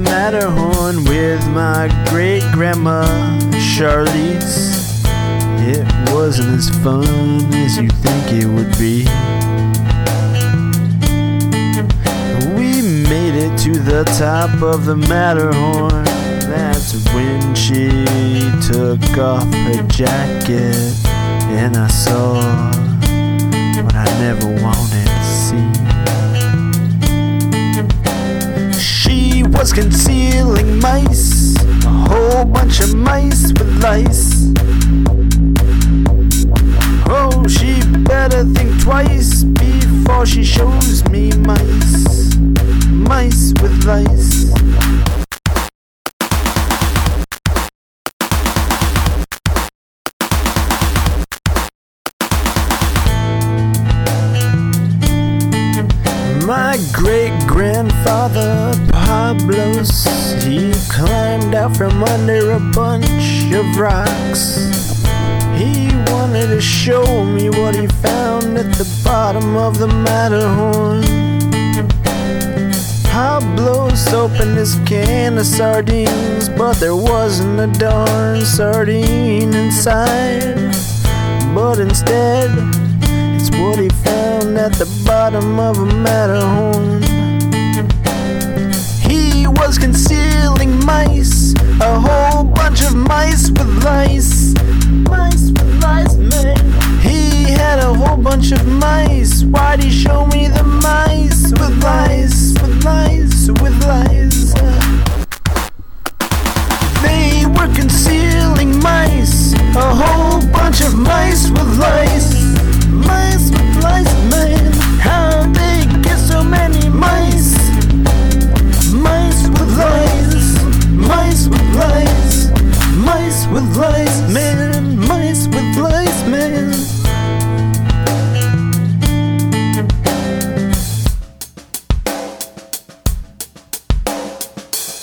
Matterhorn with my great-grandma Charlize. It wasn't as fun as you think it would be. We made it to the top of the Matterhorn. That's when she took off her jacket, and I saw what I never wanted to see. She was concealing mice, a whole bunch of mice with lice. Oh, she better think twice before she shows me mice, mice with lice. My great-grandfather Pablos, he climbed out from under a bunch of rocks. He wanted to show me what he found at the bottom of the Matterhorn. Pablos opened his can of sardines, but there wasn't a darn sardine inside. But instead, it's what he found at the bottom of a Matterhorn. He was concealing mice, a whole bunch of mice with lice. Mice with lice, man. He had a whole bunch of mice. Why'd he show me the mice with lice, with lice, with lice?